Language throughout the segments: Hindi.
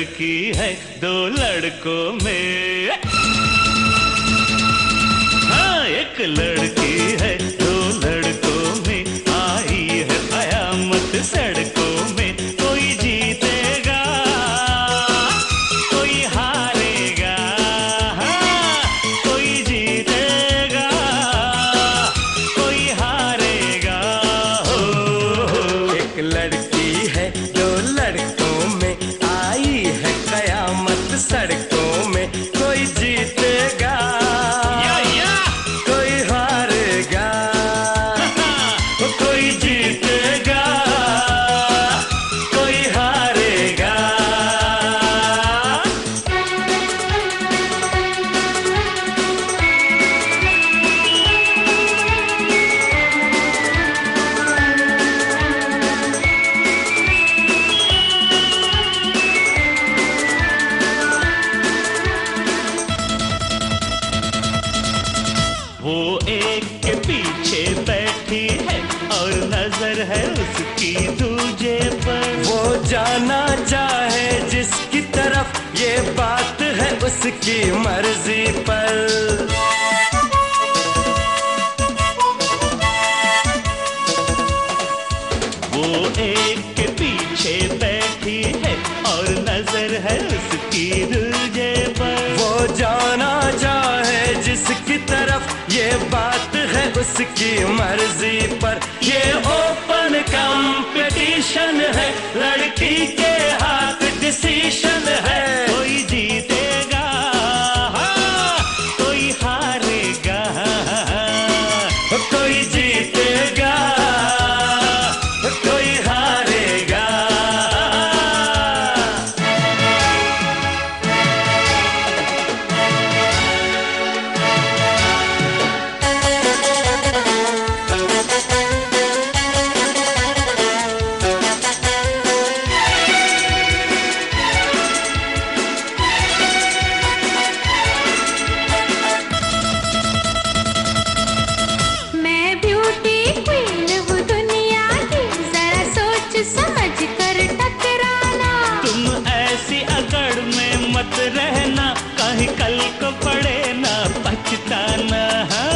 लड़की है दो लड़कों में। हाँ, एक लड़की है दो लड़कों में, आई है कयामत सड़कों में। कोई जीतेगा कोई हारेगा, हाँ, कोई जीतेगा कोई हारेगा। हो एक लड़की है दो लड़कों में, आई है कयामत सड़कों में। कोई जीतेगा कोई हारेगा, कोई जीतेगा कोई हारेगा। वो एक के पीछे बैठी है और नजर है उसकी दूजे पर। वो जाना चाहे जिसकी तरफ, ये बात है उसकी मर्जी पर। वो एक के पीछे बैठी है और नजर है उसकी दूजे पर। वो जाना चाहे जिसकी तरफ, ये बात है उसकी मर्जी पर। ये ओपन कंपटीशन है, लड़की के हाथ डिसीशन है। कोई जीतेगा कोई हारेगा, कोई जीतेगा कोई हारेगा। मैं ब्यूटी क्वीन हूँ दुनिया की, जरा सोच समझ कर टकराना। तुम ऐसी अकड़ में मत रहना, कहीं कल को पड़े ना पछताना।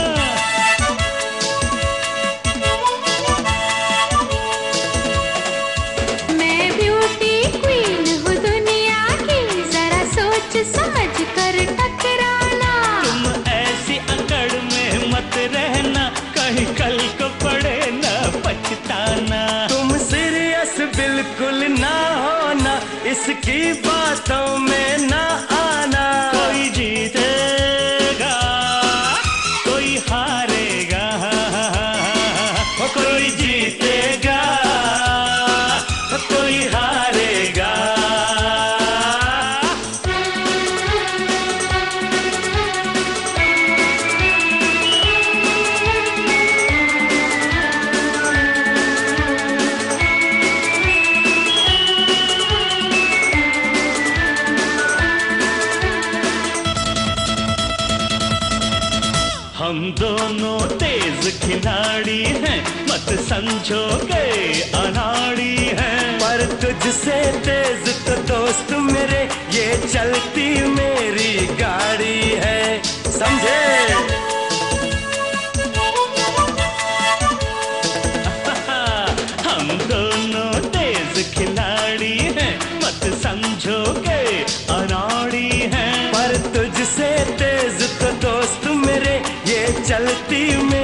मैं ब्यूटी क्वीन हूँ दुनिया की, जरा सोच समझ कर टकराना। तुम ऐसी अकड़ में मत रहना, कहीं कल को पड़े ना पछताना। तुम सीरियस बिल्कुल ना होना, इसकी बातों में ना आना। कोई जीतेगा कोई हारेगा, कोई जीतेगा कोई हारेगा। हम दोनों तेज खिलाड़ी हैं, मत समझो गए अनाड़ी हैं। पर तुझसे तेज तो दोस्त मेरे, ये चलती मेरी गाड़ी है, समझे। हम दोनों तेज खिलाड़ी हैं, मत समझो गए अनाड़ी हैं। पर तुझसे तेज तो दोस्त मेरे, ये चलती